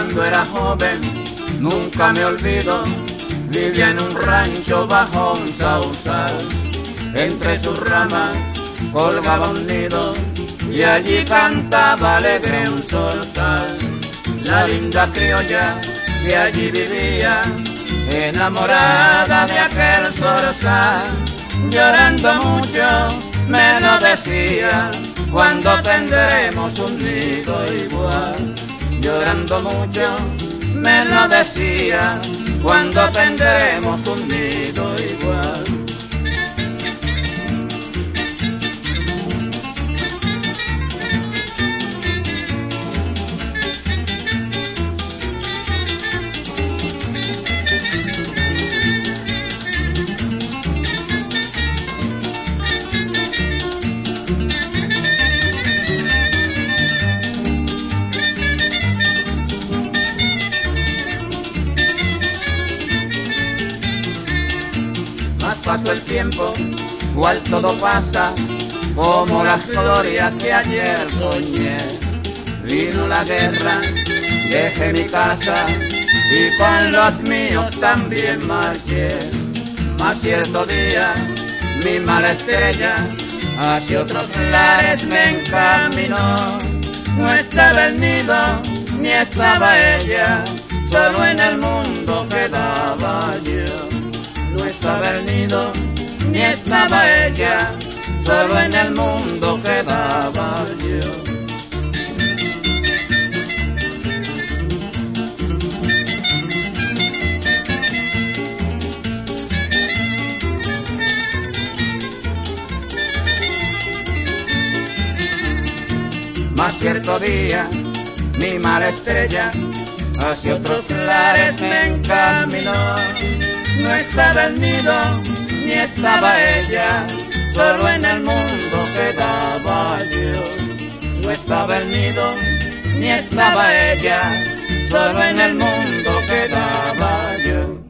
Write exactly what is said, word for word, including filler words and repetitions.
cuando era joven, nunca me olvido, vivía en un rancho bajo un sausal. Entre sus ramas colgaba un nido y allí cantaba alegre un zorzal. La linda criolla que allí vivía, enamorada de aquel zorzal, llorando mucho me lo decía, cuando tendremos un nido igual. Llorando mucho me lo decía, cuando tendremos un nido igual. Pasó el tiempo, cual todo pasa, como las glorias que ayer soñé. Vino la guerra, dejé mi casa y con los míos también marché. Mas cierto día, mi mala estrella hacia otros lares me encaminó. No estaba el nido, ni estaba ella, solo en el mundo quedaba yo. No estaba el nido, ni estaba ella, solo en el mundo quedaba yo. Mas cierto día, mi mala estrella hacia otros lares me encaminó. No estaba el nido, ni estaba ella, solo en el mundo quedaba yo. No estaba el nido, ni estaba ella, solo en el mundo quedaba yo.